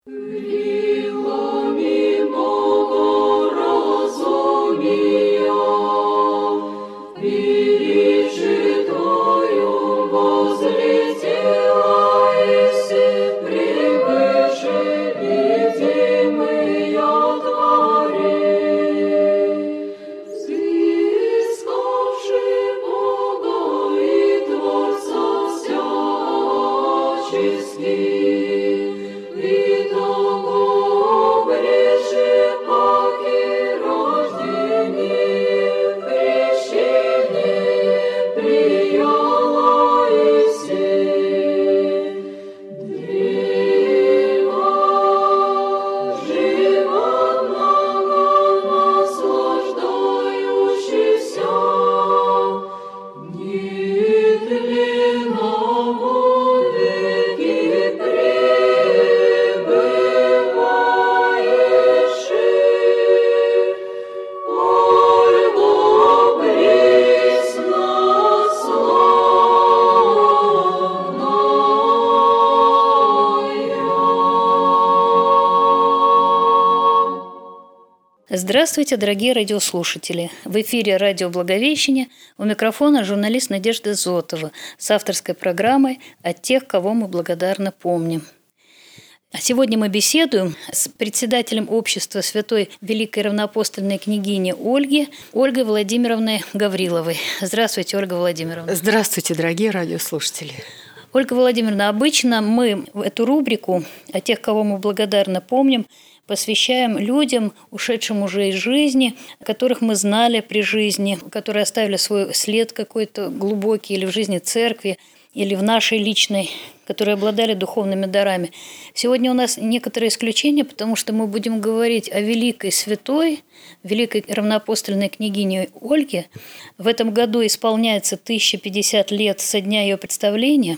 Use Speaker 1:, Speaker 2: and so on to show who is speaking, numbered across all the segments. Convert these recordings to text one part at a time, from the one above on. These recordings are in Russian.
Speaker 1: Крилами многоразумия пережитою возлетела еси превыше видимые твори, взыскавши Бога и Творца всяческих, и того ближе паки рождение крещение прияла еси. Древо живот много наслаждающийся, нетленного веки пребываеши. Ольго преснославная.
Speaker 2: Здравствуйте, дорогие радиослушатели! В эфире радио «Благовещение», у микрофона журналист Надежда Зотова с авторской программой «От тех, кого мы благодарно помним». А сегодня мы беседуем с председателем общества Святой Великой Равноапостольной княгини Ольгой Владимировной Гавриловой. Здравствуйте, Ольга Владимировна.
Speaker 3: Здравствуйте, дорогие радиослушатели.
Speaker 2: Ольга Владимировна, обычно мы эту рубрику «О тех, кого мы благодарно помним» посвящаем людям, ушедшим уже из жизни, которых мы знали при жизни, которые оставили свой след какой-то глубокий или в жизни церкви, или в нашей личной, которые обладали духовными дарами. Сегодня у нас некоторые исключения, потому что мы будем говорить о великой святой, великой равноапостольной княгине Ольге. В этом году исполняется 1050 лет со дня ее представления.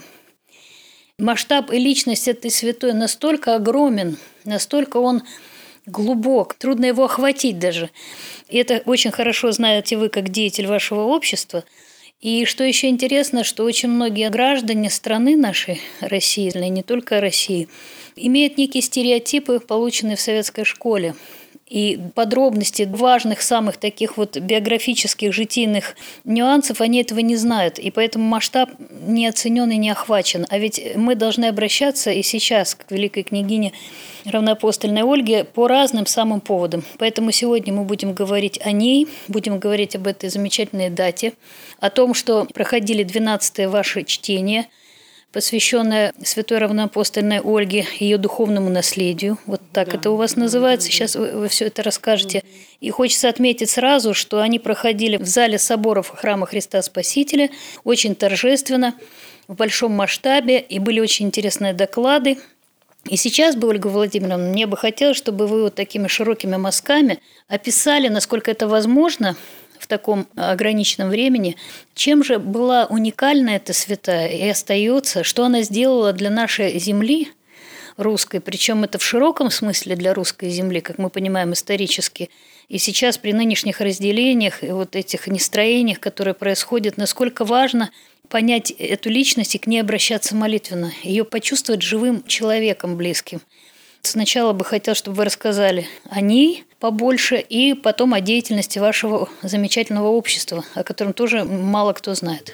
Speaker 2: Масштаб и личность этой святой настолько огромен, настолько он глубок, трудно его охватить даже. И это очень хорошо знаете вы, как деятель вашего общества. И что еще интересно, что очень многие граждане страны нашей, России, и не только России, имеют некие стереотипы, полученные в советской школе. И подробности важных самых таких вот биографических, житийных нюансов, они этого не знают. И поэтому масштаб не оценен и не охвачен. А ведь мы должны обращаться и сейчас к великой княгине равноапостольной Ольге по разным самым поводам. Поэтому сегодня мы будем говорить о ней, будем говорить об этой замечательной дате, о том, что проходили 12-е ваши чтения, посвященная Святой Равноапостольной Ольге, ее духовному наследию. Вот так это у вас называется. Сейчас вы все это расскажете. И хочется отметить сразу, что они проходили в зале соборов храма Христа Спасителя очень торжественно, в большом масштабе, и были очень интересные доклады. И сейчас бы, Ольга Владимировна, мне бы хотелось, чтобы вы вот такими широкими мазками описали, насколько это возможно, в таком ограниченном времени, чем же была уникальна эта святая и остается, что она сделала для нашей земли русской, причем это в широком смысле для русской земли, как мы понимаем исторически. И сейчас при нынешних разделениях и вот этих нестроениях, которые происходят, насколько важно понять эту личность и к ней обращаться молитвенно, ее почувствовать живым человеком близким. Сначала бы хотела, чтобы вы рассказали о ней побольше и потом о деятельности вашего замечательного общества, о котором тоже мало кто знает.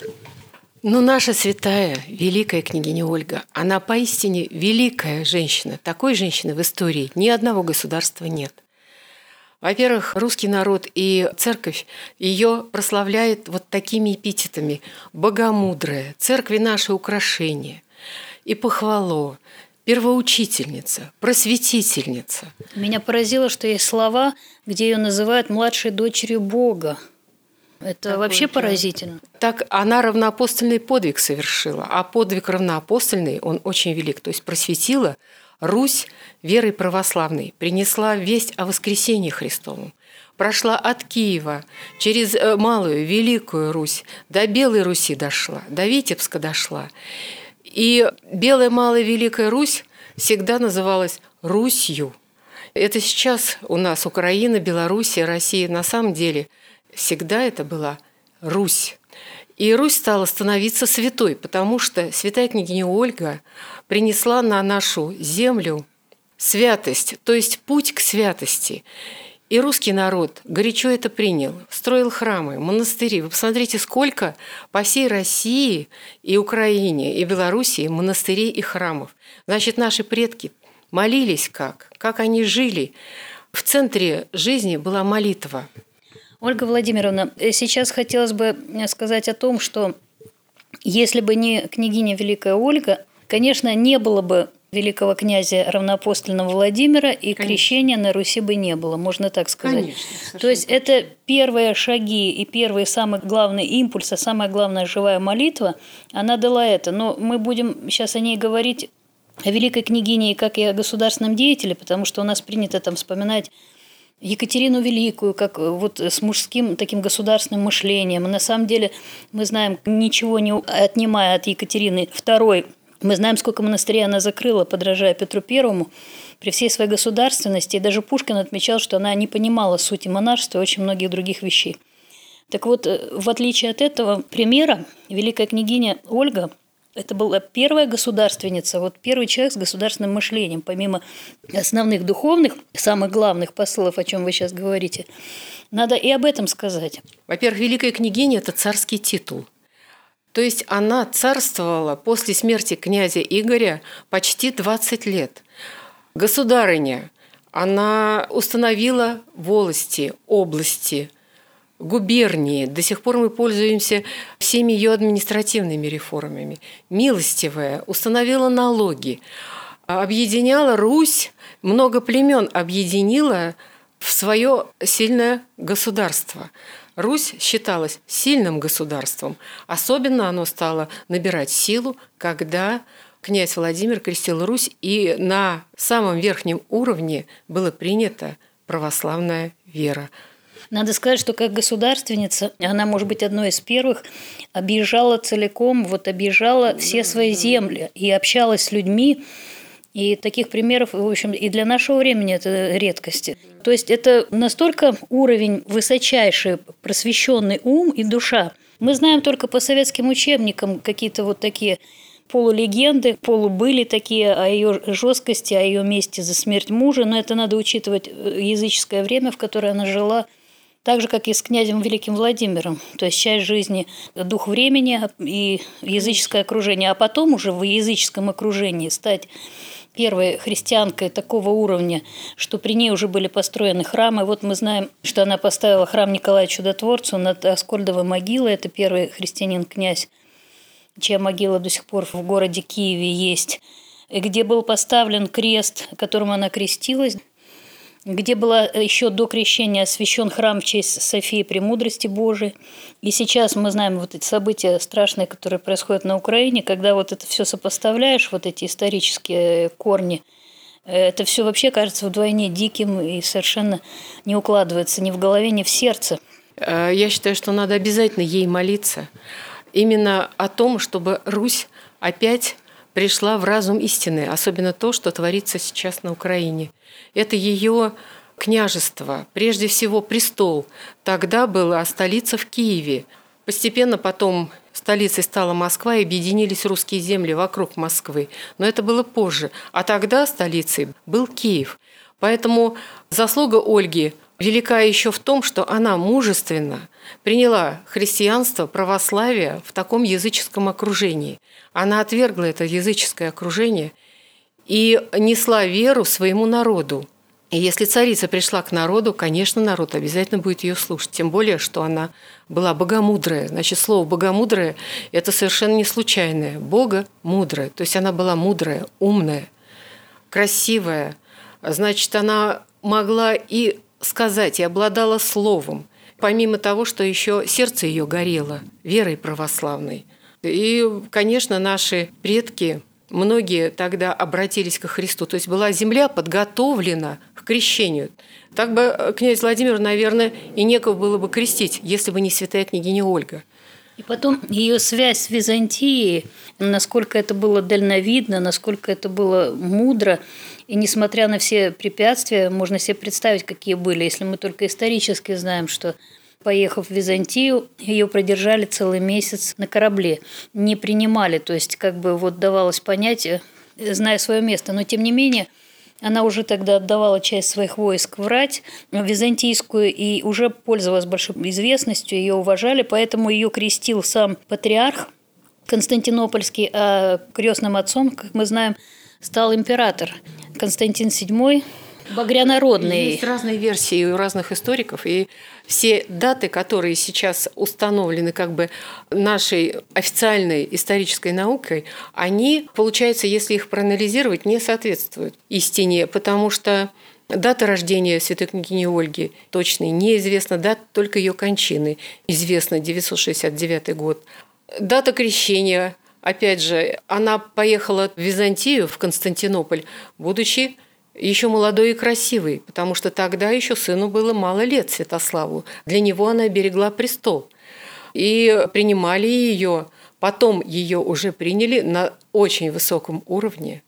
Speaker 3: Наша святая, великая княгиня Ольга, она поистине великая женщина. Такой женщины в истории ни одного государства нет. Во-первых, русский народ и церковь ее прославляет вот такими эпитетами: богомудрая, церкви наши украшения и похвало, первоучительница, просветительница.
Speaker 2: Меня поразило, что есть слова, где ее называют младшей дочерью Бога. Это такое вообще поразительно.
Speaker 3: Так она равноапостольный подвиг совершила, а подвиг равноапостольный, он очень велик. То есть просветила Русь верой православной, принесла весть о воскресении Христовом. Прошла от Киева через Малую, Великую Русь, до Белой Руси дошла, до Витебска дошла. И Белая, Малая, Великая Русь всегда называлась Русью. Это сейчас у нас Украина, Белоруссия, Россия. На самом деле всегда это была Русь. И Русь стала становиться святой, потому что святая княгиня Ольга принесла на нашу землю святость, то есть путь к святости. И русский народ горячо это принял, строил храмы, монастыри. Вы посмотрите, сколько по всей России и Украине, и Белоруссии монастырей и храмов. Значит, наши предки молились как они жили. В центре жизни была молитва.
Speaker 2: Ольга Владимировна, сейчас хотелось бы сказать о том, что если бы не княгиня Великая Ольга, конечно, не было бы великого князя равноапостольного Владимира, и крещения на Руси бы не было, можно так сказать.
Speaker 3: Конечно,
Speaker 2: то есть это первые шаги и первый самый главный импульс, а самая главная живая молитва, она дала это. Но мы будем сейчас о ней говорить, о великой княгине, как и о государственном деятеле, потому что у нас принято там вспоминать Екатерину Великую, как вот с мужским таким государственным мышлением. И на самом деле мы знаем, ничего не отнимая от Екатерины II, мы знаем, сколько монастырей она закрыла, подражая Петру Первому, при всей своей государственности. И даже Пушкин отмечал, что она не понимала сути монашества и очень многих других вещей. Так вот, в отличие от этого примера, великая княгиня Ольга – это была первая государственница, вот первый человек с государственным мышлением, помимо основных духовных, самых главных посылов, о чем вы сейчас говорите. Надо и об этом сказать.
Speaker 3: Во-первых, великая княгиня – это царский титул. То есть она царствовала после смерти князя Игоря почти 20 лет. Государыня, она установила волости, области, губернии. До сих пор мы пользуемся всеми ее административными реформами. Милостивая, установила налоги, объединяла Русь, много племен объединила в свое сильное государство. Русь считалась сильным государством. Особенно оно стало набирать силу, когда князь Владимир крестил Русь, и на самом верхнем уровне была принята православная вера.
Speaker 2: Надо сказать, что как государственница, она, может быть, одной из первых, объезжала целиком, объезжала все свои земли и общалась с людьми. И таких примеров, в общем, и для нашего времени это редкость. То есть это настолько уровень высочайший, просвещенный ум и душа. Мы знаем только по советским учебникам какие-то вот такие полулегенды, полубыли такие о ее жесткости, о ее мести за смерть мужа. Но это надо учитывать языческое время, в которое она жила. Так же, как и с князем Великим Владимиром. То есть часть жизни – дух времени и языческое окружение. А потом уже в языческом окружении стать первой христианкой такого уровня, что при ней уже были построены храмы. Вот мы знаем, что она поставила храм Николаю Чудотворцу над Аскольдовой могилой. Это первый христианин-князь, чья могила до сих пор в городе Киеве есть, где был поставлен крест, которым она крестилась, где была еще до крещения освящен храм в честь Софии Премудрости Божией. И сейчас мы знаем вот эти события страшные, которые происходят на Украине, когда вот это все сопоставляешь, вот эти исторические корни, это все вообще кажется вдвойне диким и совершенно не укладывается ни в голове, ни в сердце.
Speaker 3: Я считаю, что надо обязательно ей молиться. Именно о том, чтобы Русь опять пришла в разум истины, особенно то, что творится сейчас на Украине. Это ее княжество, прежде всего престол. Тогда была столица в Киеве. Постепенно потом столицей стала Москва, и объединились русские земли вокруг Москвы. Но это было позже. А тогда столицей был Киев. Поэтому заслуга Ольги велика еще в том, что она мужественно приняла христианство, православие в таком языческом окружении. Она отвергла это языческое окружение и несла веру своему народу. И если царица пришла к народу, конечно, народ обязательно будет ее слушать. Тем более, что она была богомудрая. Значит, слово «богомудрая» – это совершенно не случайное. Богомудрая. То есть она была мудрая, умная, красивая. Значит, она могла и сказать, и обладала словом. Помимо того, что еще сердце ее горело верой православной. И, конечно, наши предки, многие тогда обратились ко Христу. То есть была земля подготовлена к крещению. Так бы князь Владимир, наверное, и некого было бы крестить, если бы не святая княгиня Ольга.
Speaker 2: И потом ее связь с Византией, насколько это было дальновидно, насколько это было мудро. И несмотря на все препятствия, можно себе представить, какие были. Если мы только исторически знаем, что, поехав в Византию, ее продержали целый месяц на корабле. Не принимали, то есть давалось понять, зная свое место. Но тем не менее, Она уже тогда отдавала часть своих войск в рать византийскую и уже пользовалась большой известностью, ее уважали, поэтому ее крестил сам патриарх Константинопольский, а крестным отцом, как мы знаем, стал император Константин VII Багрянародный.
Speaker 3: Есть разные версии у разных историков, и все даты, которые сейчас установлены как бы нашей официальной исторической наукой, они, получается, если их проанализировать, не соответствуют истине, потому что дата рождения святой княгини Ольги точной неизвестна, дата только ее кончины известна, 969 год. Дата крещения, опять же, она поехала в Византию, в Константинополь, будучи еще молодой и красивой, потому что тогда еще сыну было мало лет, Святославу. Для него она берегла престол. И принимали ее, потом ее уже приняли на очень высоком уровне.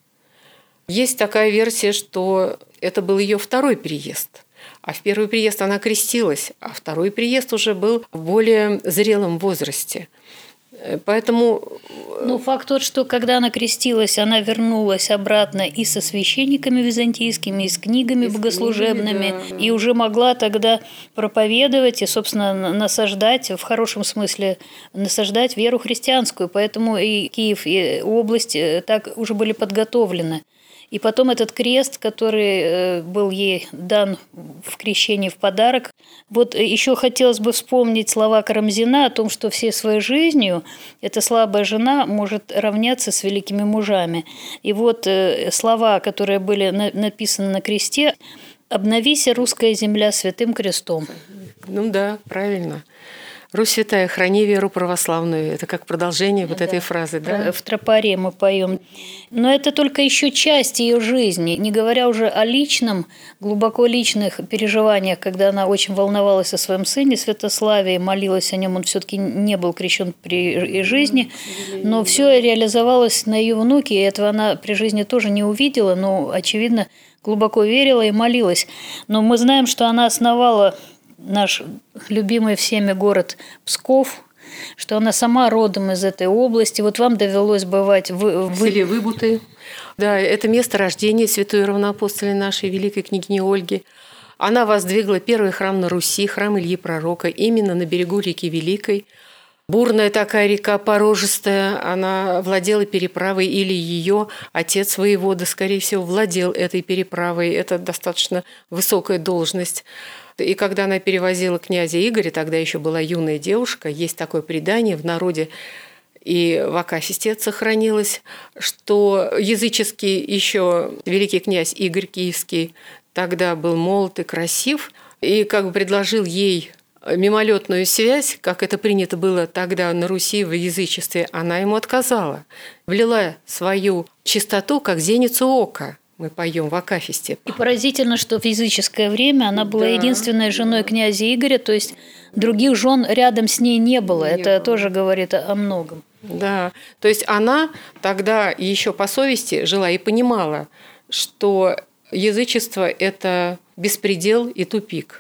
Speaker 3: Есть такая версия, что это был ее второй приезд. А в первый приезд она крестилась, а второй приезд уже был в более зрелом возрасте. Поэтому...
Speaker 2: факт тот, что когда она крестилась, она вернулась обратно и со священниками византийскими, и с книгами богослужебными, да. И уже могла тогда проповедовать и, собственно, насаждать, в хорошем смысле, насаждать веру христианскую. Поэтому и Киев, и область так уже были подготовлены. И потом этот крест, который был ей дан в крещении в подарок. Вот еще хотелось бы вспомнить слова Карамзина о том, что всей своей жизнью эта слабая жена может равняться с великими мужами. И вот слова, которые были написаны на кресте: «Обновися, русская земля, святым крестом».
Speaker 3: Ну да, правильно. «Русь святая, храни веру православную». Это как продолжение вот этой фразы, да?
Speaker 2: В тропаре мы поем. Но это только еще часть ее жизни, не говоря уже о личном, глубоко личных переживаниях, когда она очень волновалась о своем сыне Святославе и молилась о нем. Он все-таки не был крещен при жизни, но все реализовалось на ее внуке, и этого она при жизни тоже не увидела, но, очевидно, глубоко верила и молилась. Но мы знаем, что она основала наш любимый всеми город Псков, что она сама родом из этой области. Вот вам довелось бывать в
Speaker 3: селе Выбуты. Да, это место рождения святой равноапостольной нашей великой княгини Ольги. Она воздвигла первый храм на Руси, храм Ильи Пророка, именно на берегу реки Великой. Бурная такая река, порожистая, она владела переправой, или ее отец воевода, скорее всего, владел этой переправой. Это достаточно высокая должность. И когда она перевозила князя Игоря, тогда еще была юная девушка, есть такое предание в народе, и в Акафисте это сохранилось, что языческий еще великий князь Игорь Киевский тогда был молод и красив, и как бы предложил ей мимолетную связь, как это принято было тогда на Руси в язычестве, она ему отказала. Влила свою чистоту, как зеницу ока. Мы поем в Акафисте.
Speaker 2: И поразительно, что в языческое время она была единственной женой князя Игоря, то есть других жен рядом с ней не было. Это тоже говорит о многом.
Speaker 3: Да, то есть она тогда еще по совести жила и понимала, что язычество – это беспредел и тупик.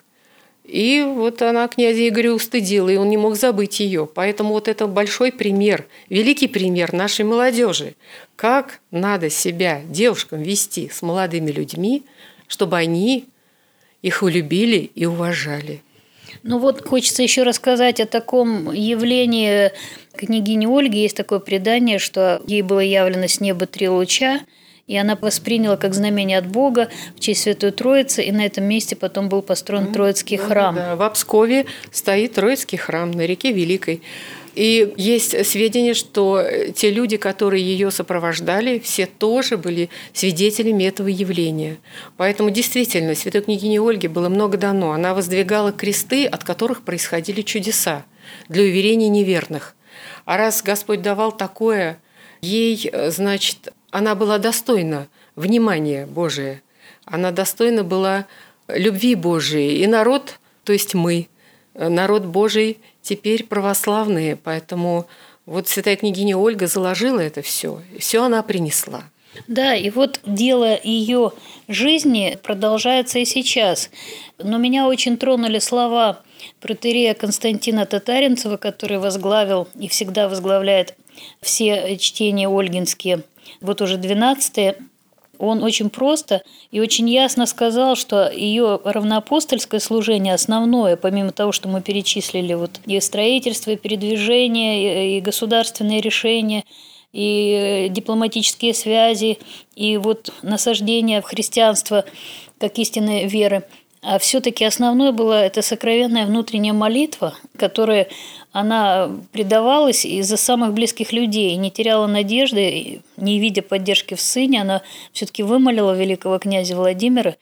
Speaker 3: И вот она князя Игоря устыдила, и он не мог забыть ее. Поэтому вот это большой пример, великий пример нашей молодежи. Как надо себя девушкам вести с молодыми людьми, чтобы они их улюбили и уважали.
Speaker 2: Ну вот хочется еще рассказать о таком явлении княгини Ольги. Есть такое предание, что ей было явлено с неба 3 луча, и она восприняла как знамение от Бога в честь Святой Троицы, и на этом месте потом был построен Троицкий храм.
Speaker 3: Да, в Пскове стоит Троицкий храм на реке Великой. И есть сведения, что те люди, которые ее сопровождали, все тоже были свидетелями этого явления. Поэтому действительно святой княгине Ольге было много дано. Она воздвигала кресты, от которых происходили чудеса для уверения неверных. А раз Господь давал такое, ей, значит, она была достойна внимания Божия, она достойна была любви Божией. И народ, то есть мы, народ Божий, теперь православные. Поэтому вот святая княгиня Ольга заложила это все, и все она принесла.
Speaker 2: Да, и вот дело ее жизни продолжается и сейчас. Но меня очень тронули слова протоиерея Константина Татаринцева, который возглавил и всегда возглавляет все чтения ольгинские, вот уже 12-е. Он очень просто и очень ясно сказал, что ее равноапостольское служение основное, помимо того, что мы перечислили, вот и строительство, и передвижение, и государственные решения, и дипломатические связи, и вот насаждение в христианство как истинной веры. А все-таки основное была эта сокровенная внутренняя молитва, которая она предавалась из-за самых близких людей, не теряла надежды, не видя поддержки в сыне, она все-таки вымолила великого князя Владимира.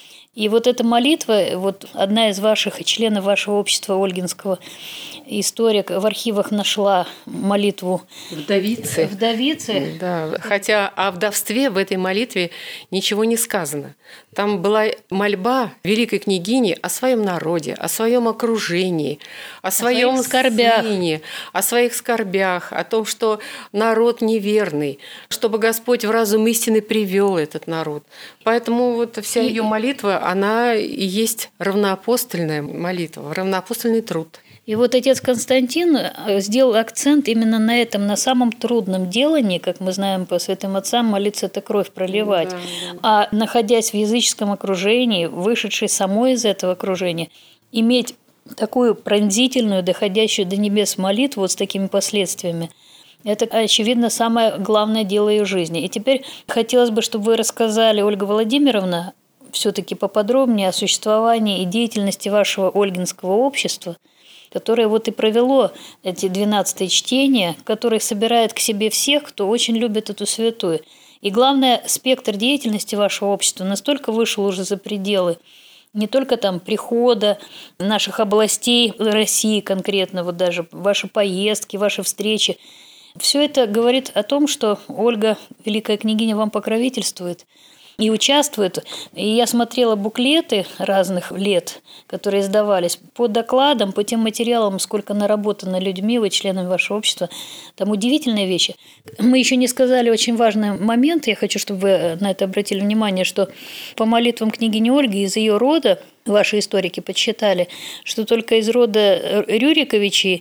Speaker 2: И вот эта молитва, вот одна из ваших членов вашего общества Ольгинского, историк в архивах нашла молитву
Speaker 3: Вдовицы.
Speaker 2: Вдовицы.
Speaker 3: Да, хотя о вдовстве в этой молитве ничего не сказано. Там была мольба великой княгини о своем народе, о своем окружении, о своем сыне, о своих скорбях, о том, что народ неверный, чтобы Господь в разум истины привел этот народ. Поэтому вот вся ее молитва, она и есть равноапостольная молитва, равноапостольный труд.
Speaker 2: И вот отец Константин сделал акцент именно на этом, на самом трудном делании, как мы знаем по святым отцам, молиться – это кровь проливать. Да. А находясь в языческом окружении, вышедший самой из этого окружения, иметь такую пронзительную, доходящую до небес молитву вот с такими последствиями, это, очевидно, самое главное дело ее жизни. И теперь хотелось бы, чтобы вы рассказали, Ольга Владимировна, все-таки поподробнее о существовании и деятельности вашего Ольгинского общества, которое вот и провело эти 12 чтения, которое собирает к себе всех, кто очень любит эту святую. И главное, спектр деятельности вашего общества настолько вышел уже за пределы не только там прихода наших областей России конкретно, вот даже ваши поездки, ваши встречи. Все это говорит о том, что Ольга, великая княгиня, вам покровительствует и участвует. И я смотрела буклеты разных лет, которые издавались по докладам, по тем материалам, сколько наработано людьми, вы членами вашего общества. Там удивительные вещи. Мы еще не сказали очень важный момент, я хочу, чтобы вы на это обратили внимание, что по молитвам княгини Ольги из ее рода, ваши историки подсчитали, что только из рода Рюриковичей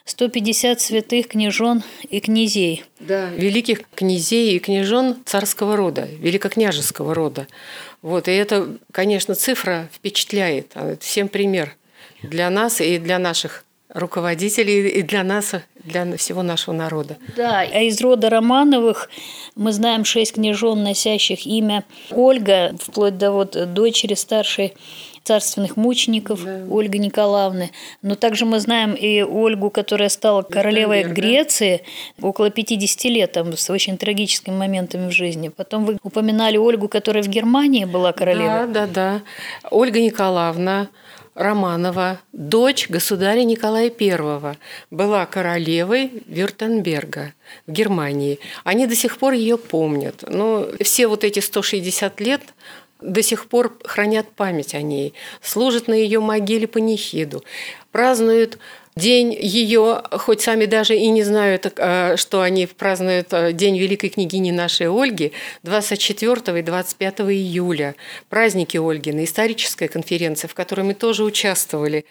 Speaker 2: 150 святых княжон и князей.
Speaker 3: Да, великих князей и княжон царского рода, великокняжеского рода. Вот, и это, конечно, цифра впечатляет. Это всем пример для нас и для наших руководителей, и для нас, для всего нашего народа.
Speaker 2: Да, а из рода Романовых мы знаем 6 княжон, носящих имя Ольга, вплоть до вот дочери старшей царственных мучеников, да. Ольга Николаевны. Но также мы знаем и Ольгу, которая стала королевой Греции около 50 лет, там, с очень трагическими моментами в жизни. Потом вы упоминали Ольгу, которая в Германии была королевой.
Speaker 3: Да. Ольга Николаевна Романова, дочь государя Николая I, была королевой Вюртемберга в Германии. Они до сих пор ее помнят. Но все вот эти 160 лет до сих пор хранят память о ней, служат на ее могиле панихиду, празднуют день ее, хоть сами даже и не знают, что они празднуют День великой княгини нашей Ольги 24 и 25 июля. Праздники Ольгины, историческая конференция, в которой мы тоже участвовали.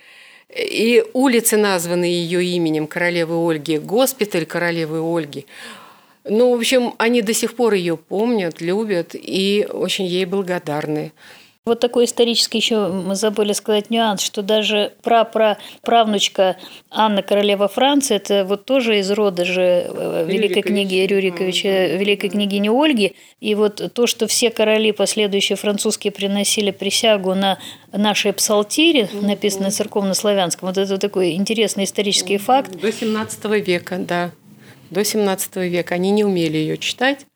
Speaker 3: И улицы, названные ее именем, королевы Ольги, госпиталь королевы Ольги. Ну, в общем, они до сих пор ее помнят, любят и очень ей благодарны.
Speaker 2: Вот такой исторический еще мы забыли сказать нюанс, что даже правнучка Анна, королева Франции, это вот тоже из рода же великой книги Рюриковича, великой княгини Ольги. И вот то, что все короли последующие французские приносили присягу на наши псалтири, написанные церковно-славянском, вот это такой интересный исторический факт.
Speaker 3: До 17 века, да. До 17 века они не умели ее читать,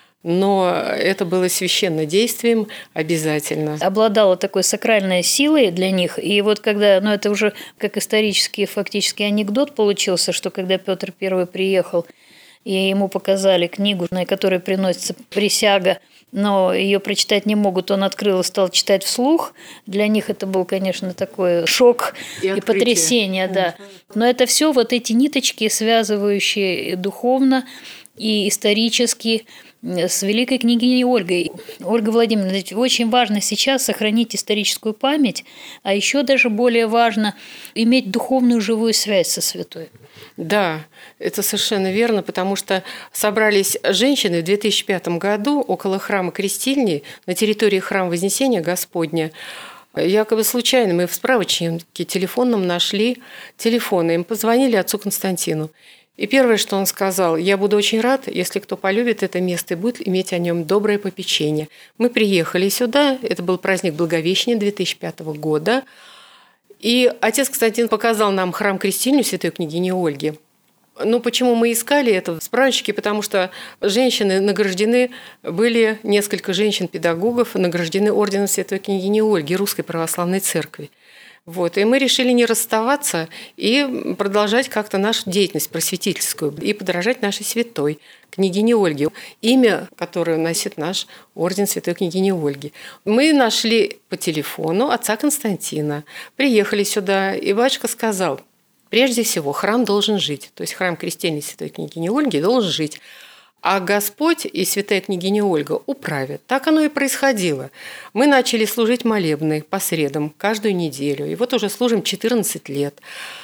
Speaker 3: но это было священным действием обязательно.
Speaker 2: Обладала такой сакральной силой для них. И вот когда, это уже как исторический фактически анекдот получился, что когда Петр I приехал, и ему показали книгу, на которой приносится присяга, но ее прочитать не могут, он открыл и стал читать вслух. Для них это был, конечно, такой шок и потрясение. Да. Но это все вот эти ниточки, связывающие духовно и исторически с великой княгиней Ольгой. Ольга Владимировна, очень важно сейчас сохранить историческую память, а еще даже более важно иметь духовную живую связь со святой.
Speaker 3: Да, это совершенно верно, потому что собрались женщины в 2005 году около храма Крестильни на территории храма Вознесения Господня. Якобы случайно мы в справочнике телефонном нашли телефоны. Им позвонили отцу Константину. И первое, что он сказал: я буду очень рад, если кто полюбит это место и будет иметь о нем доброе попечение. Мы приехали сюда, это был праздник Благовещения 2005 года, и отец Константин показал нам храм Крестильню святой княгини Ольги. Ну, почему мы искали это в справочнике? Потому что женщины награждены, были несколько женщин-педагогов, награждены орденом святой княгини Ольги Русской Православной Церкви. Вот. И мы решили не расставаться и продолжать как-то нашу деятельность просветительскую и подражать нашей святой княгине Ольге, имя, которое носит наш орден святой княгини Ольги. Мы нашли по телефону отца Константина, приехали сюда, и батюшка сказал: прежде всего, храм должен жить, то есть храм Крестильной святой княгини Ольги должен жить, а Господь и святая княгиня Ольга управят. Так оно и происходило. Мы начали служить молебны по средам каждую неделю, и вот уже служим 14 лет.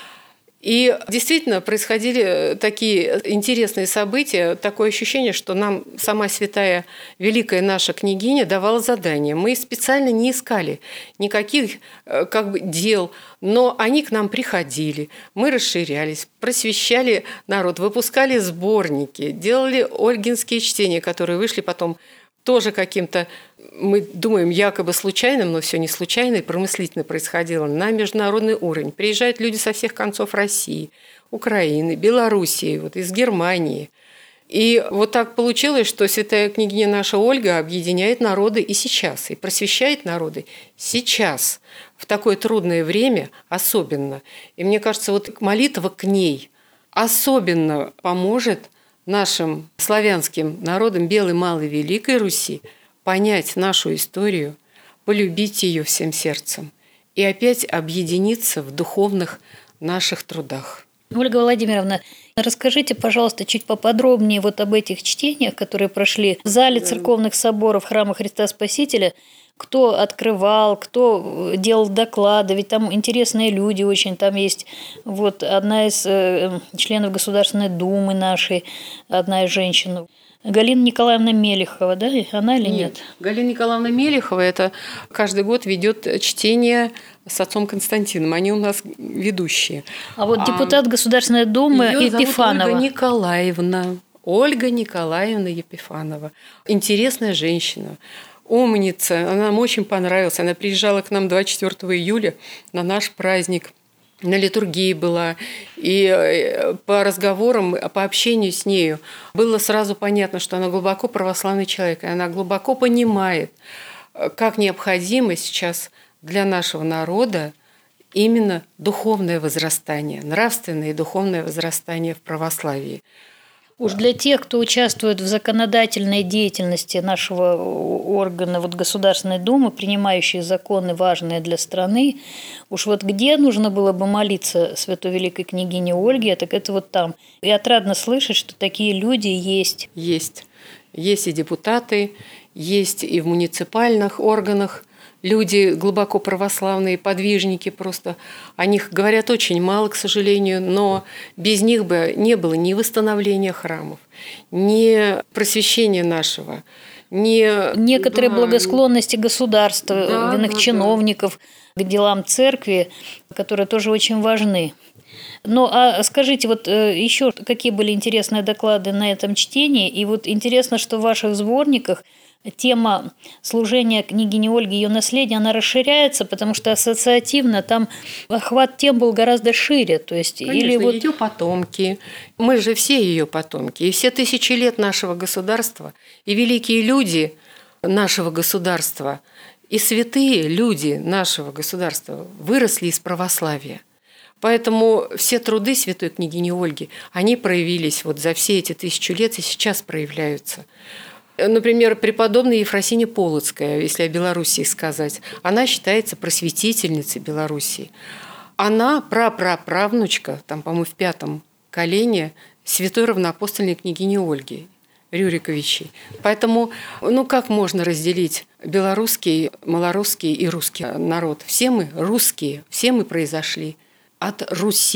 Speaker 3: И действительно происходили такие интересные события, такое ощущение, что нам сама святая великая наша княгиня давала задания. Мы специально не искали никаких дел, но они к нам приходили, мы расширялись, просвещали народ, выпускали сборники, делали ольгинские чтения, которые вышли потом тоже каким-то, мы думаем, якобы случайным, но все не случайно и промыслительно происходило, на международный уровень. Приезжают люди со всех концов России, Украины, Белоруссии, вот из Германии. И вот так получилось, что святая княгиня наша Ольга объединяет народы и сейчас, и просвещает народы сейчас, в такое трудное время особенно. И мне кажется, вот молитва к ней особенно поможет нашим славянским народам Белой, Малой, Великой Руси понять нашу историю, полюбить ее всем сердцем и опять объединиться в духовных наших трудах.
Speaker 2: Ольга Владимировна, расскажите, пожалуйста, чуть поподробнее вот об этих чтениях, которые прошли в зале церковных соборов Храма Христа Спасителя. Кто открывал, кто делал доклады, ведь там интересные люди очень. Там есть вот одна из членов Государственной Думы нашей, одна из женщин, Галина Николаевна Мелехова, да? Она или нет?
Speaker 3: Галина Николаевна Мелехова это каждый год ведет чтение с отцом Константином. Они у нас ведущие.
Speaker 2: А вот депутат Государственной Думы Епифанова.
Speaker 3: Ольга Николаевна Епифанова. Интересная женщина. Умница, она нам очень понравилась. Она приезжала к нам 24 июля на наш праздник, на литургии была. И по разговорам, по общению с нею было сразу понятно, что она глубоко православный человек. И она глубоко понимает, как необходимо сейчас для нашего народа именно духовное возрастание, нравственное и духовное возрастание в православии.
Speaker 2: Уж для тех, кто участвует в законодательной деятельности нашего органа, вот Государственной Думы, принимающие законы, важные для страны, уж вот где нужно было бы молиться святой великой княгине Ольге, так это вот там. И отрадно слышать, что такие люди есть.
Speaker 3: Есть. Есть и депутаты, есть и в муниципальных органах. Люди глубоко православные, подвижники просто. О них говорят очень мало, к сожалению, но без них бы не было ни восстановления храмов, ни просвещения нашего, ни...
Speaker 2: Некоторые благосклонности государства, иных чиновников к делам церкви, которые тоже очень важны. Ну, а скажите, вот еще какие были интересные доклады на этом чтении? И вот интересно, что в ваших сборниках тема служения княгини Ольги, ее наследия, она расширяется, потому что ассоциативно там охват тем был гораздо шире. То есть,
Speaker 3: конечно,
Speaker 2: или вот...
Speaker 3: ее потомки. Мы же все ее потомки. И все тысячи лет нашего государства, и великие люди нашего государства, и святые люди нашего государства выросли из православия. Поэтому все труды святой княгини Ольги, они проявились вот за все эти 1000 лет и сейчас проявляются. Например, преподобная Ефросиния Полоцкая, если о Белоруссии сказать, она считается просветительницей Белоруссии. Она прапраправнучка, там, по-моему, в 5-м колене святой равноапостольной княгини Ольги Рюриковичей. Поэтому, как можно разделить белорусский, малорусский и русский народ? Все мы русские, все мы произошли от Руси.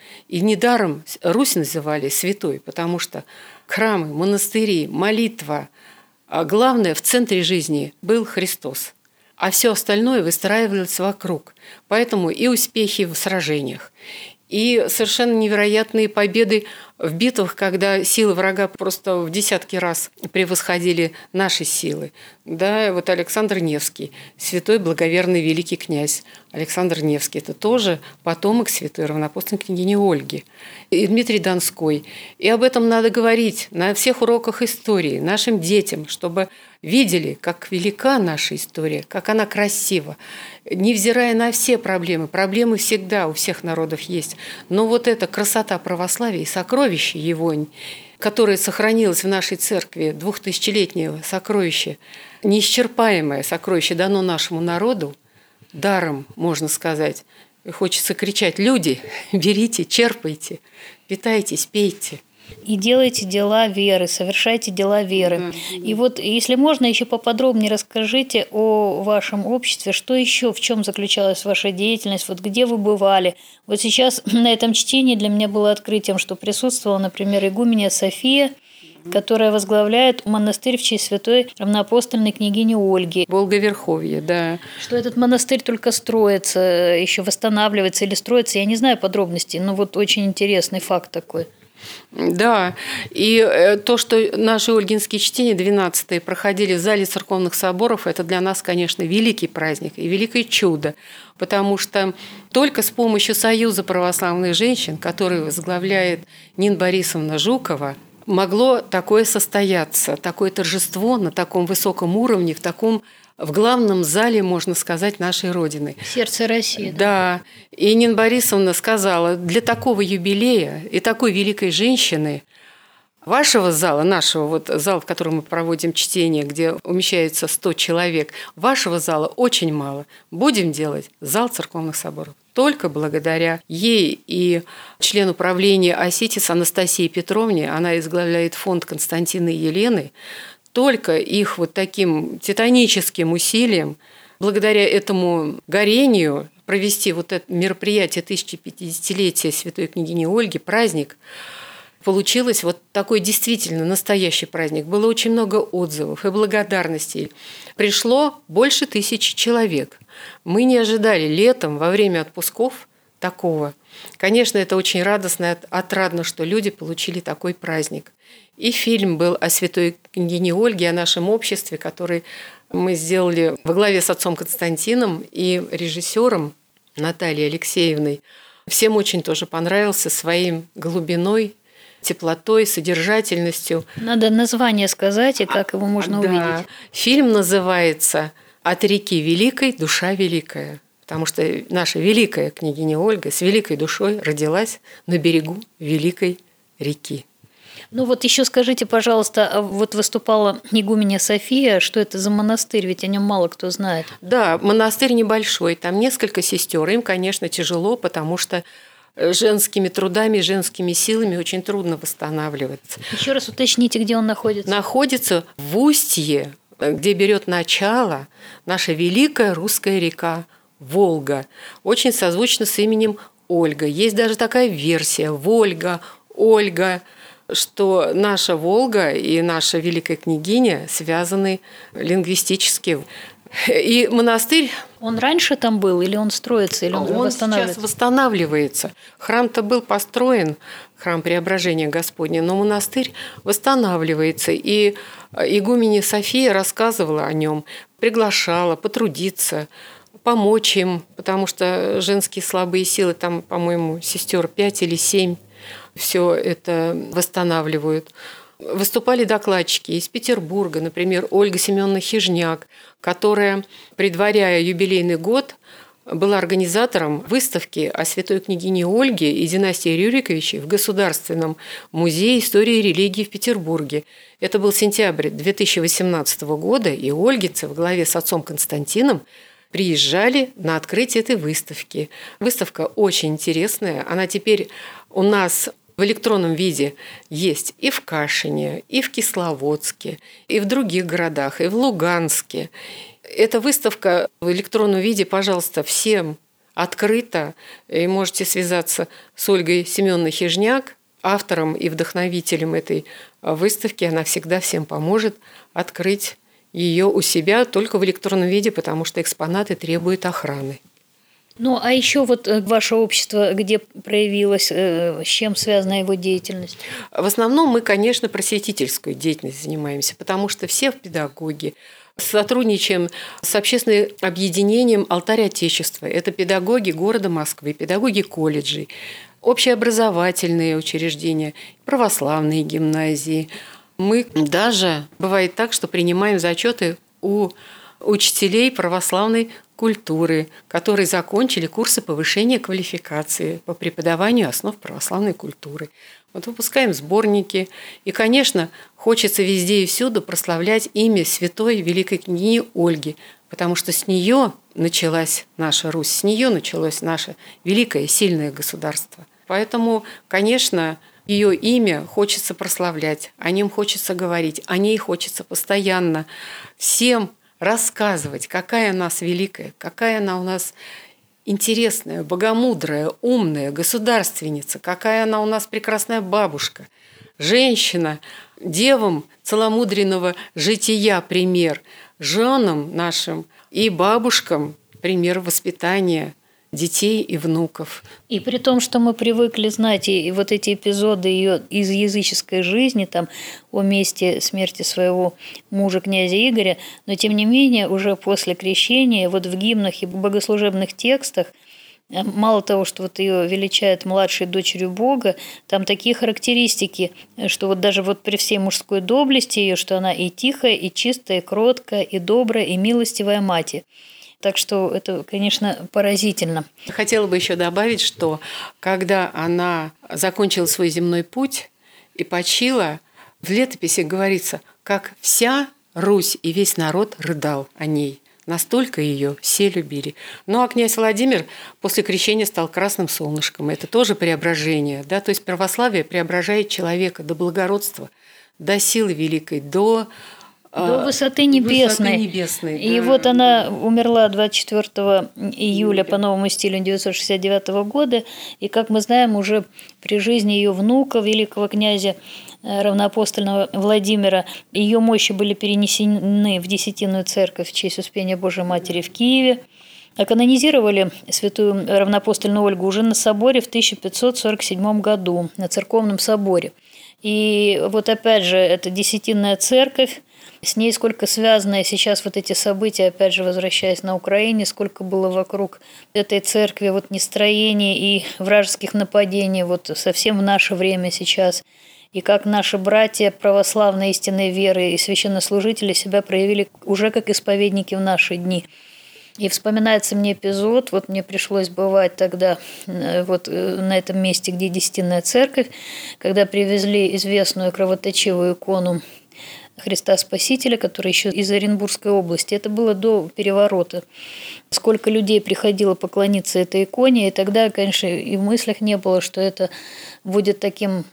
Speaker 3: И недаром Русь называли святой, потому что храмы, монастыри, молитва, а главное, в центре жизни был Христос. А все остальное выстраивалось вокруг. Поэтому и успехи в сражениях, и совершенно невероятные победы в битвах, когда силы врага просто в десятки раз превосходили наши силы. Да, вот Александр Невский, святой благоверный великий князь Александр Невский, это тоже потомок святой равноапостольной княгини Ольги. И Дмитрий Донской. И об этом надо говорить на всех уроках истории, нашим детям, чтобы видели, как велика наша история, как она красива. Невзирая на все проблемы, проблемы всегда у всех народов есть. Но вот эта красота православия и сокровище его, которое сохранилось в нашей церкви, 2000-летнее сокровище, неисчерпаемое сокровище дано нашему народу, даром, можно сказать. И хочется кричать: люди, берите, черпайте, питайтесь, пейте.
Speaker 2: И делайте дела веры, совершайте дела веры. И вот, если можно, еще поподробнее расскажите о вашем обществе, что еще, в чем заключалась ваша деятельность, вот где вы бывали. Вот сейчас на этом чтении для меня было открытием, что присутствовала, например, игуменья София, которая возглавляет монастырь в честь святой равноапостольной княгини Ольги.
Speaker 3: Волговерховье, да.
Speaker 2: Что этот монастырь только строится, еще восстанавливается или строится, я не знаю подробностей, но вот очень интересный факт такой.
Speaker 3: Да, и то, что наши ольгинские чтения 12-е проходили в зале церковных соборов, это для нас, конечно, великий праздник и великое чудо, потому что только с помощью Союза православных женщин, который возглавляет Нина Борисовна Жукова, могло такое состояться, такое торжество на таком высоком уровне, в главном зале, можно сказать, нашей Родины.
Speaker 2: Сердце России.
Speaker 3: Да. И Нина Борисовна сказала: для такого юбилея и такой великой женщины вашего зала, нашего вот зала, в котором мы проводим чтение, где умещается 100 человек, вашего зала очень мало. Будем делать зал церковных соборов. Только благодаря ей и члену правления ОСИТИС Анастасии Петровне, она возглавляет фонд Константина и Елены, только их вот таким титаническим усилием, благодаря этому горению, провести вот это мероприятие 1050-летия святой княгини Ольги, праздник, получилось вот такой действительно настоящий праздник. Было очень много отзывов и благодарностей. Пришло больше 1000 человек. Мы не ожидали летом, во время отпусков, такого. Конечно, это очень радостно и отрадно, что люди получили такой праздник. И фильм был о святой княгине Ольге, о нашем обществе, который мы сделали во главе с отцом Константином и режиссером Натальей Алексеевной. Всем очень тоже понравился своим глубиной, теплотой, содержательностью.
Speaker 2: Надо название сказать, и как его можно увидеть.
Speaker 3: Фильм называется «От реки великой душа великая», потому что наша великая княгиня Ольга с великой душой родилась на берегу великой реки.
Speaker 2: Ну вот еще скажите, пожалуйста, вот выступала игуменья София, что это за монастырь, ведь о нем мало кто знает.
Speaker 3: Да, монастырь небольшой, там несколько сестер, им, конечно, тяжело, потому что женскими трудами, женскими силами очень трудно восстанавливаться.
Speaker 2: Еще раз уточните, где он находится.
Speaker 3: Находится в устье, где берет начало наша великая русская река Волга, очень созвучно с именем Ольга. Есть даже такая версия: Вольга, Ольга, что наша Волга и наша великая княгиня связаны лингвистически. И монастырь...
Speaker 2: Он раньше там был или он строится, или он восстанавливается?
Speaker 3: Сейчас восстанавливается. Храм-то был построен, храм Преображения Господня, но монастырь восстанавливается. И игуменья София рассказывала о нем, приглашала потрудиться, помочь им, потому что женские слабые силы, там, по-моему, сестер 5 или 7, все это восстанавливают. Выступали докладчики из Петербурга, например, Ольга Семеновна Хижняк, которая, предваряя юбилейный год, была организатором выставки о святой княгине Ольге и династии Рюриковичей в Государственном музее истории и религии в Петербурге. Это был сентябрь 2018 года, и ольгицы во главе с отцом Константином приезжали на открытие этой выставки. Выставка очень интересная. Она теперь у нас в электронном виде есть и в Кашине, и в Кисловодске, и в других городах, и в Луганске. Эта выставка в электронном виде, пожалуйста, всем открыто. И можете связаться с Ольгой Семеновной Хижняк, автором и вдохновителем этой выставки. Она всегда всем поможет открыть ее у себя только в электронном виде, потому что экспонаты требуют охраны.
Speaker 2: Ну, а еще вот ваше общество, где проявилось, с чем связана его деятельность?
Speaker 3: В основном мы, конечно, просветительскую деятельность занимаемся, потому что все педагоги. Сотрудничаем с общественным объединением «Алтарь Отечества». Это педагоги города Москвы, педагоги колледжей, общеобразовательные учреждения, православные гимназии. Мы даже, бывает так, что принимаем зачеты у учителей православной культуры, которые закончили курсы повышения квалификации по преподаванию основ православной культуры. Вот выпускаем сборники. И, конечно, хочется везде и всюду прославлять имя святой великой княгини Ольги, потому что с нее началась наша Русь, с нее началось наше великое, сильное государство. Поэтому, конечно, ее имя хочется прославлять, о нем хочется говорить, о ней хочется постоянно всем рассказывать, какая она у нас великая, какая она у нас интересная, богомудрая, умная, государственница, какая она у нас прекрасная бабушка, женщина, девам целомудренного жития пример, женам нашим и бабушкам пример воспитания детей и внуков.
Speaker 2: И при том, что мы привыкли знать и вот эти эпизоды ее из языческой жизни, там, о месте смерти своего мужа, князя Игоря, но тем не менее уже после крещения, вот в гимнах и богослужебных текстах, мало того, что вот ее величают младшей дочерью Бога, там такие характеристики, что вот даже вот при всей мужской доблести ее, что она и тихая, и чистая, и кроткая, и добрая, и милостивая мать. Так что это, конечно, поразительно.
Speaker 3: Хотела бы еще добавить, что когда она закончила свой земной путь и почила, в летописи говорится, как вся Русь и весь народ рыдал о ней. Настолько ее все любили. Ну а князь Владимир после крещения стал красным солнышком. Это тоже преображение. Да? То есть православие преображает человека до благородства, до силы великой, до
Speaker 2: высоты небесной. И
Speaker 3: да.
Speaker 2: вот она умерла 24 июля по новому стилю 1969 года. И, как мы знаем, уже при жизни ее внука, великого князя равноапостольного Владимира, ее мощи были перенесены в Десятинную церковь в честь Успения Божией Матери в Киеве. А канонизировали святую равноапостольную Ольгу уже на соборе в 1547 году, на церковном соборе. И вот опять же, это Десятинная церковь, с ней сколько связано сейчас вот эти события, опять же, возвращаясь на Украине, сколько было вокруг этой церкви вот нестроений и вражеских нападений вот совсем в наше время сейчас. И как наши братья православной истинной веры и священнослужители себя проявили уже как исповедники в наши дни. И вспоминается мне эпизод, вот мне пришлось бывать тогда вот на этом месте, где Десятинная церковь, когда привезли известную кровоточивую икону Христа Спасителя, который еще из Оренбургской области. Это было до переворота. Сколько людей приходило поклониться этой иконе, и тогда, конечно, и в мыслях не было, что это будет таким,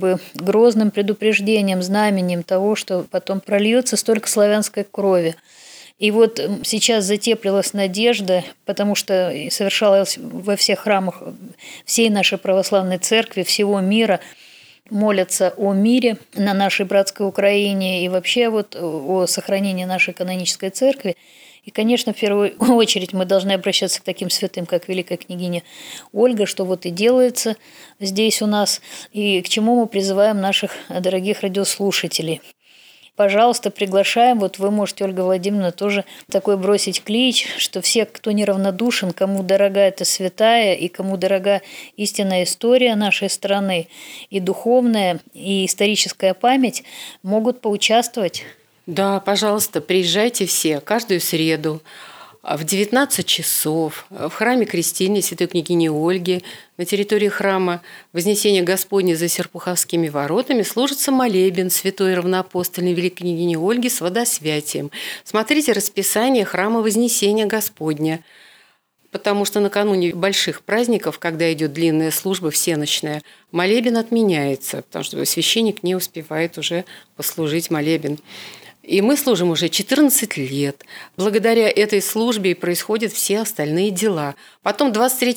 Speaker 2: грозным предупреждением, знаменем того, что потом прольется столько славянской крови. И вот сейчас затеплилась надежда, потому что совершалась во всех храмах всей нашей православной церкви, всего мира, молятся о мире на нашей братской Украине и вообще вот о сохранении нашей канонической церкви. И, конечно, в первую очередь мы должны обращаться к таким святым, как великая княгиня Ольга, что вот и делается здесь у нас, и к чему мы призываем наших дорогих радиослушателей. Пожалуйста, приглашаем. Вот вы можете, Ольга Владимировна, тоже такой бросить клич, что все, кто неравнодушен, кому дорога эта святая и кому дорога истинная история нашей страны, и духовная, и историческая память, могут поучаствовать.
Speaker 3: Да, пожалуйста, приезжайте все каждую среду в 19 часов в храме Крестильной Святой княгини Ольги на территории храма Вознесения Господня за Серпуховскими воротами служится молебен Святой равноапостольной великой княгини Ольги с водосвятием. Смотрите расписание храма Вознесения Господня, потому что накануне больших праздников, когда идет длинная служба всеночная, молебен отменяется, потому что священник не успевает уже послужить молебен. И мы служим уже 14 лет. Благодаря этой службе происходят все остальные дела. Потом 23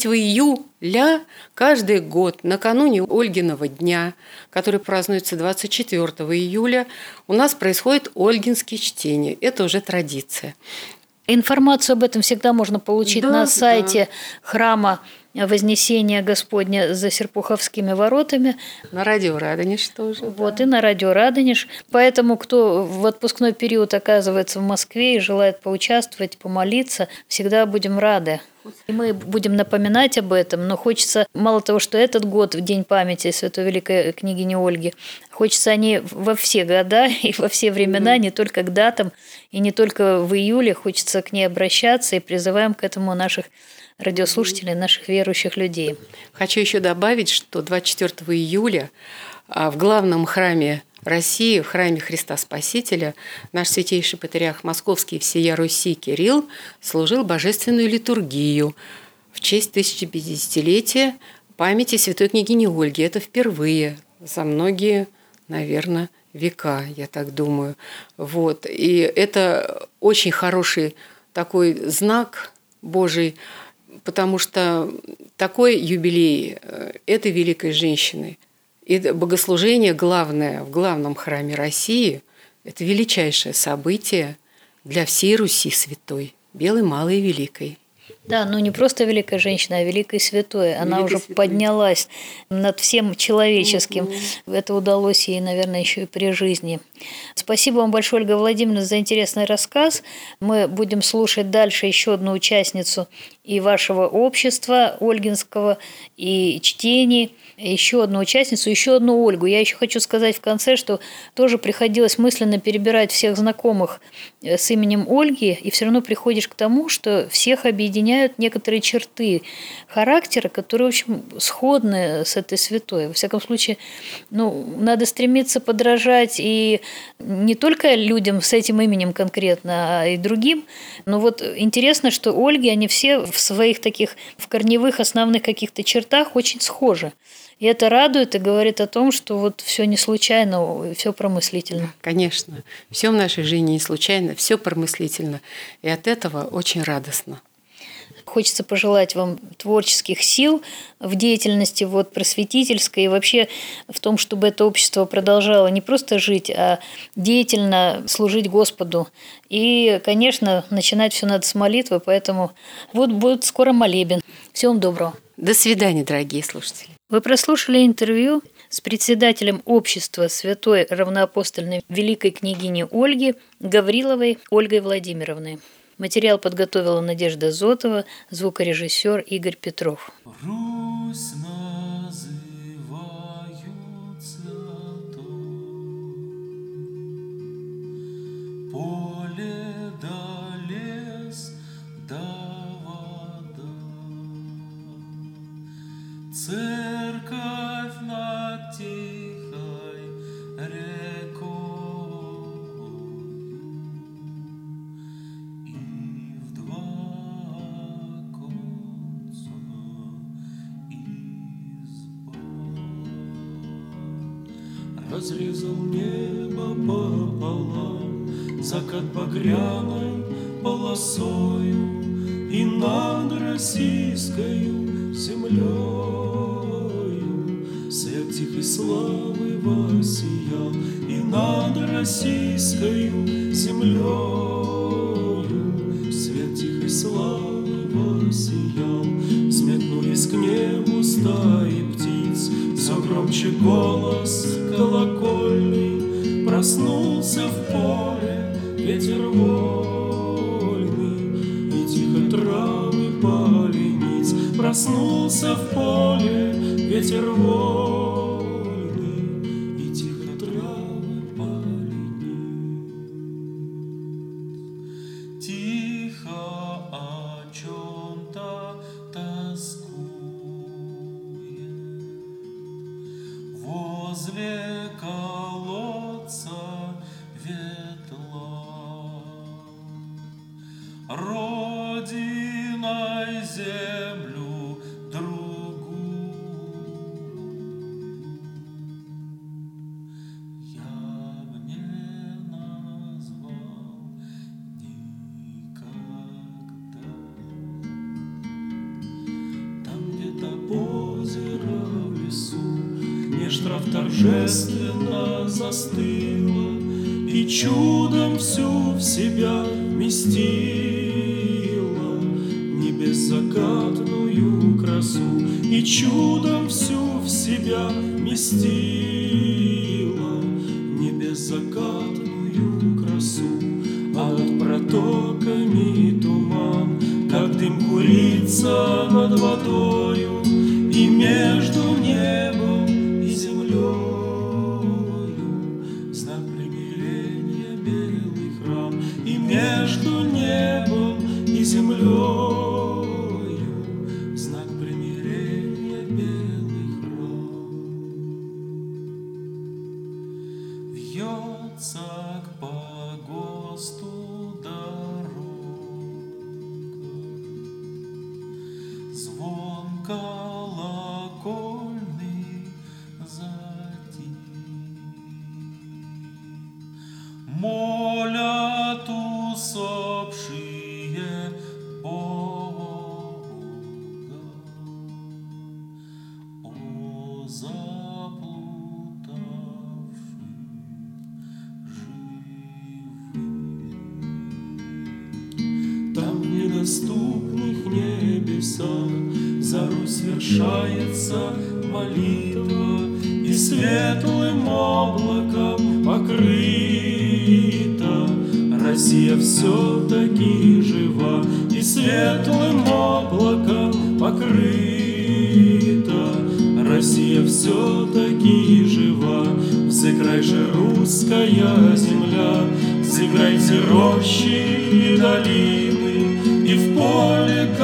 Speaker 3: июля каждый год, накануне Ольгиного дня, который празднуется 24 июля, у нас происходит Ольгинские чтения. Это уже традиция.
Speaker 2: Информацию об этом всегда можно получить на сайте храма Вознесения Господня за Серпуховскими воротами.
Speaker 3: На радио Радонеж тоже.
Speaker 2: Вот, и на радио Радонеж. Поэтому, кто в отпускной период оказывается в Москве и желает поучаствовать, помолиться, всегда будем рады. И мы будем напоминать об этом, но хочется, мало того, что этот год, в День памяти Святой Великой княгини Ольги, хочется они во все года и во все времена, не только к датам, и не только в июле, хочется к ней обращаться, и призываем к этому наших радиослушателей, наших верующих людей.
Speaker 3: Хочу еще добавить, что 24 июля в главном храме России, в храме Христа Спасителя, наш святейший патриарх Московский и всея Руси Кирилл служил божественную литургию в честь 1050-летия памяти святой княгини Ольги. Это впервые за многие, наверное, века, я так думаю. Вот. И это очень хороший такой знак Божий, потому что такой юбилей этой великой женщины и богослужение главное в главном храме России – это величайшее событие для всей Руси святой, белой, малой и великой.
Speaker 2: Да, ну не просто великая женщина, а великая святой. Она уже поднялась над всем человеческим. Это удалось ей, наверное, еще и при жизни. Спасибо вам большое, Ольга Владимировна, за интересный рассказ. Мы будем слушать дальше еще одну участницу и вашего общества Ольгинского, и чтений, еще одну участницу, еще одну Ольгу. Я еще хочу сказать в конце, что тоже приходилось мысленно перебирать всех знакомых с именем Ольги, и все равно приходишь к тому, что всех объединяют некоторые черты характера, которые, в общем, сходны с этой святой. Во всяком случае, надо стремиться подражать и не только людям с этим именем конкретно, а и другим. Но вот интересно, что Ольги, они все в своих таких, в корневых основных каких-то чертах очень схожи. И это радует и говорит о том, что вот все не случайно, все промыслительно.
Speaker 3: Конечно, все в нашей жизни не случайно, все промыслительно. И от этого очень радостно.
Speaker 2: Хочется пожелать вам творческих сил в деятельности просветительской и вообще в том, чтобы это общество продолжало не просто жить, а деятельно служить Господу. И, конечно, начинать все надо с молитвы, поэтому будет скоро молебен. Всего вам доброго.
Speaker 3: До свидания, дорогие слушатели.
Speaker 2: Вы прослушали интервью с председателем общества Святой Равноапостольной Великой княгини Ольги Гавриловой Ольгой Владимировной. Материал подготовила Надежда Зотова, звукорежиссер Игорь Петров.
Speaker 4: Русь называют святой, поле да лес да вода, церковь над тихой рекой. Разрезал небо пополам закат багряной полосою, и над российскою землею свет тихой славы воссиял, и над российскою землею свет тихой славы воссиял. Взметнулись к небу стаи птиц, все громче голос колокольный, проснулся в поле ветер вольный, и тихо травы полениц. Проснулся в поле ветер вольный, и тихо травы полениц. Тихо о чем-то тоскует возле колодца ветла, родиной землю другую я б не назвал. вновь торжественно застыла и чудом всю в себя вместила небеззакатную красу, и чудом всю в себя вместила небеззакатную красу. А над протоками туман, как дым курится над водою, и между небом и землею знак примирения белый храм, и между небом и землею знак примирения белый храм. Вьется к погосту дорога, звон колокольный затих, молят усопшие Бога о заплутавших живых. Там в недоступных небесах за Русь свершается молитва, и светлым облаком покрыта Россия все-таки жива, и светлым облаком покрыта Россия все-таки жива. Взыграй же, русская земля, взыграйте рощи и долины, и в поле